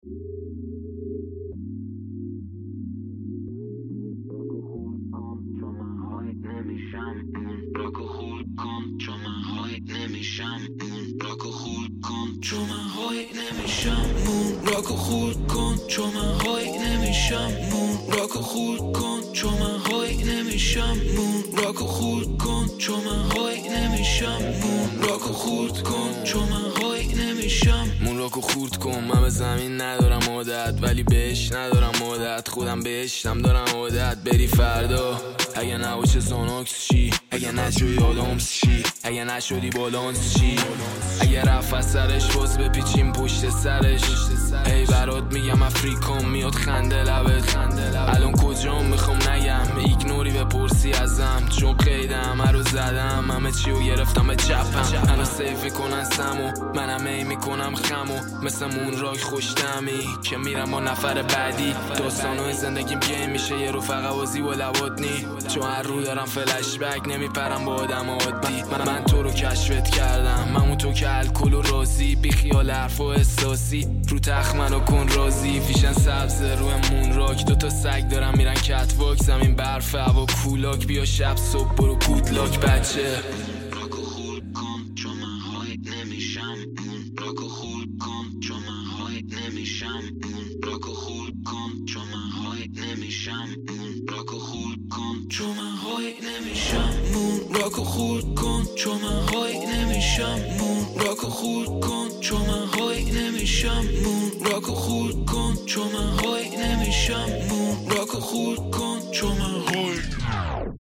راکو خورد کن چون من های نمیشم راکو خورد کن چون من های نمیشم راکو خورد کن چون من های نمیشم راکو خورد کن چون من های نمیشم راکو خورد کن چون من های نمیشم راکو خورد کن چون من های نمیشم راکو خورد کن. من به زمین ندارم عادت ولی بهش ندارم عادت، خودم بهشتم دارم عادت. بری فردا اگه نباشه زاناکس چی؟ اگه نشدی آدامس چی؟ اگه نشدی بالانس چی؟ اگه رفت از سرش باز بپیچیم پشت سرش. ای برات میگم افریکام میاد خنده لبت. الان کجام میخوام نگم ایگنوری بپرسی ازم، چون قیده همه رو زدم، همه چی رو گرفتم به چپم. الان سیف میکنن سمو منم ای میکنم خمو، مثل مون راک خوشتمی که میرم با نفر بعدی. داستانوی زندگیم گیم میشه یه رو فقوازی و لبات نی، چون هر رو دارم فلش بک نمیپرم با آدم عادی. من تو رو کشفت کردم، ممون تو که الکل و رازی، بی خیال حرف و احساسی، رو تخت منو کن رازی. فیشن سبز روی مون راک، دوتا سگ دارم میرن کت واک، زمین برف هوا کولاک، بیا شب صبح برو گود لاک بچه. راکو خورد کن چون من های نمیشم راکو خورد کن چون من های نمیشم راکو خورد کن چون من های نمیشم راکو خورد کن چون من های نمیشم راکو خورد کن چون من های نمیشم راکو خورد کن چون من های نمیشم راکو خورد کن چون من های نمیشم راکو خورد کن چون من های